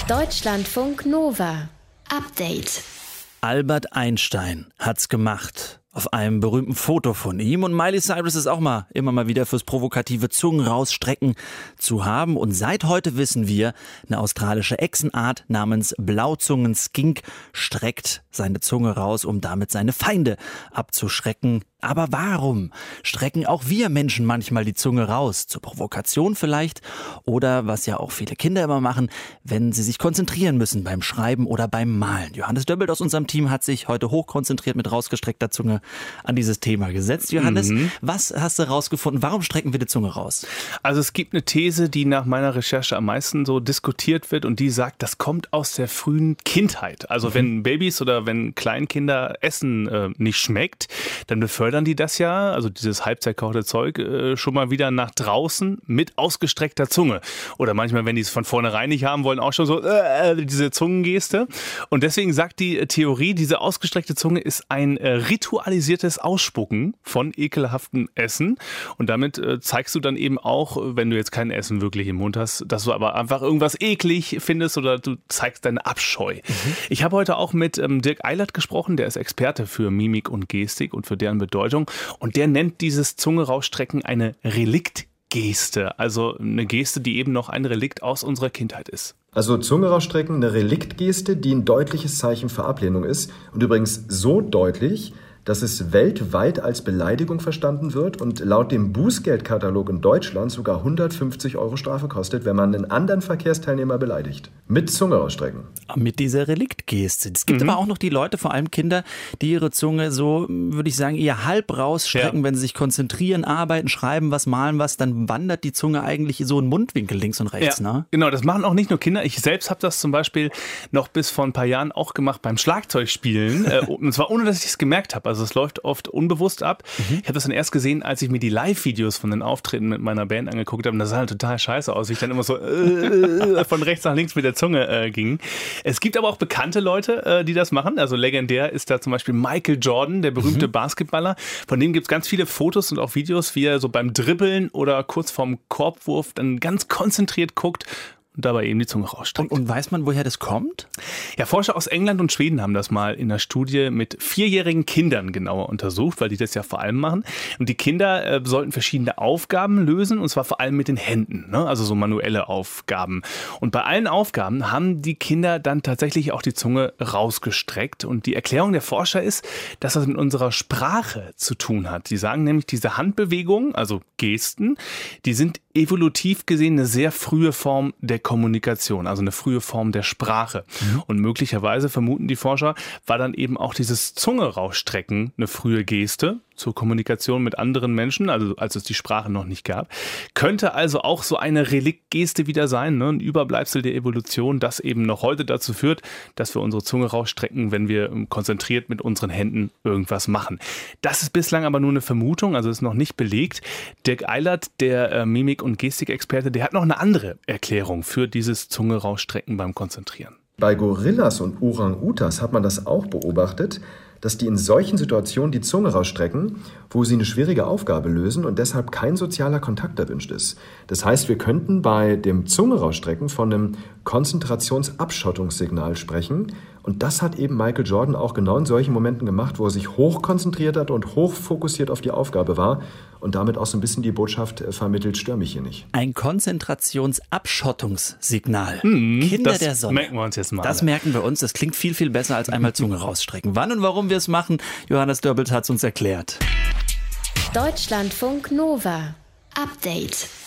Deutschlandfunk Nova. Update. Albert Einstein hat's gemacht. Auf einem berühmten Foto von ihm. Und Miley Cyrus ist auch immer mal wieder fürs provokative Zungenrausstrecken zu haben. Und seit heute wissen wir, eine australische Echsenart namens Blauzungen-Skink streckt seine Zunge raus, um damit seine Feinde abzuschrecken. Aber warum strecken auch wir Menschen manchmal die Zunge raus? Zur Provokation vielleicht? Oder was ja auch viele Kinder immer machen, wenn sie sich konzentrieren müssen beim Schreiben oder beim Malen. Johannes Döbbelt aus unserem Team hat sich heute hochkonzentriert mit rausgestreckter Zunge an dieses Thema gesetzt. Johannes, was hast du rausgefunden? Warum strecken wir die Zunge raus? Also es gibt eine These, die nach meiner Recherche am meisten so diskutiert wird und die sagt, das kommt aus der frühen Kindheit. Also wenn Babys oder wenn Kleinkinder Essen nicht schmeckt, dann befördern die das ja, also dieses halbzerkochte Zeug, schon mal wieder nach draußen mit ausgestreckter Zunge. Oder manchmal, wenn die es von vornherein nicht haben wollen, auch schon so diese Zungengeste. Und deswegen sagt die Theorie, diese ausgestreckte Zunge ist ein ritualisiertes Ausspucken von ekelhaftem Essen. Und damit zeigst du dann eben auch, wenn du jetzt kein Essen wirklich im Mund hast, dass du aber einfach irgendwas eklig findest oder du zeigst deine Abscheu. Ich habe heute auch mit Dirk Eilert gesprochen, der ist Experte für Mimik und Gestik und für deren Bedeutung. Und der nennt dieses Zunge-Rausstrecken eine Reliktgeste. Also eine Geste, die eben noch ein Relikt aus unserer Kindheit ist. Also Zunge rausstrecken, eine Reliktgeste, die ein deutliches Zeichen für Ablehnung ist. Und übrigens so deutlich, dass es weltweit als Beleidigung verstanden wird und laut dem Bußgeldkatalog in Deutschland sogar 150 € Strafe kostet, wenn man einen anderen Verkehrsteilnehmer beleidigt. Mit Zunge rausstrecken. Mit dieser Reliktgeste. Es gibt aber auch noch die Leute, vor allem Kinder, die ihre Zunge so, würde ich sagen, eher halb rausstrecken, wenn sie sich konzentrieren, arbeiten, schreiben was, malen was, dann wandert die Zunge eigentlich so in Mundwinkel links und rechts. Ja, ne? Genau, das machen auch nicht nur Kinder. Ich selbst habe das zum Beispiel noch bis vor ein paar Jahren auch gemacht beim Schlagzeugspielen. Und zwar ohne, dass ich es gemerkt habe. Also es läuft oft unbewusst ab. Ich habe das dann erst gesehen, als ich mir die Live-Videos von den Auftritten mit meiner Band angeguckt habe. Und das sah halt total scheiße aus. Ich dann immer so von rechts nach links mit der Zunge ging. Es gibt aber auch bekannte Leute, die das machen. Also legendär ist da zum Beispiel Michael Jordan, der berühmte Basketballer. Von dem gibt es ganz viele Fotos und auch Videos, wie er so beim Dribbeln oder kurz vorm Korbwurf dann ganz konzentriert guckt und dabei eben die Zunge rausstreckt. Und weiß man, woher das kommt? Ja, Forscher aus England und Schweden haben das mal in einer Studie mit 4-jährigen Kindern genauer untersucht, weil die das ja vor allem machen. Und die Kinder sollten verschiedene Aufgaben lösen, und zwar vor allem mit den Händen, ne? Also so manuelle Aufgaben. Und bei allen Aufgaben haben die Kinder dann tatsächlich auch die Zunge rausgestreckt. Und die Erklärung der Forscher ist, dass das mit unserer Sprache zu tun hat. Die sagen nämlich, diese Handbewegungen, also Gesten, die sind evolutiv gesehen eine sehr frühe Form der Kommunikation, also eine frühe Form der Sprache. Und möglicherweise, vermuten die Forscher, war dann eben auch dieses Zunge rausstrecken eine frühe Geste zur Kommunikation mit anderen Menschen, also als es die Sprache noch nicht gab. Könnte also auch so eine Reliktgeste wieder sein, ne? Ein Überbleibsel der Evolution, das eben noch heute dazu führt, dass wir unsere Zunge rausstrecken, wenn wir konzentriert mit unseren Händen irgendwas machen. Das ist bislang aber nur eine Vermutung, also ist noch nicht belegt. Dirk Eilert, der Mimik- und Gestikexperte, der hat noch eine andere Erklärung für dieses Zunge rausstrecken beim Konzentrieren. Bei Gorillas und Orang-Utas hat man das auch beobachtet, dass die in solchen Situationen die Zunge rausstrecken, wo sie eine schwierige Aufgabe lösen und deshalb kein sozialer Kontakt erwünscht ist. Das heißt, wir könnten bei dem Zunge rausstrecken von einem Konzentrationsabschottungssignal sprechen. Und das hat eben Michael Jordan auch genau in solchen Momenten gemacht, wo er sich hoch konzentriert hat und hoch fokussiert auf die Aufgabe war und damit auch so ein bisschen die Botschaft vermittelt, stör mich hier nicht. Ein Konzentrationsabschottungssignal. Kinder der Sonne. Merken wir uns jetzt mal. Das merken wir uns. Das klingt viel, viel besser als einmal Zunge rausstrecken. Wann und warum wir es machen, Johannes Döbbelt hat es uns erklärt. Deutschlandfunk Nova. Update.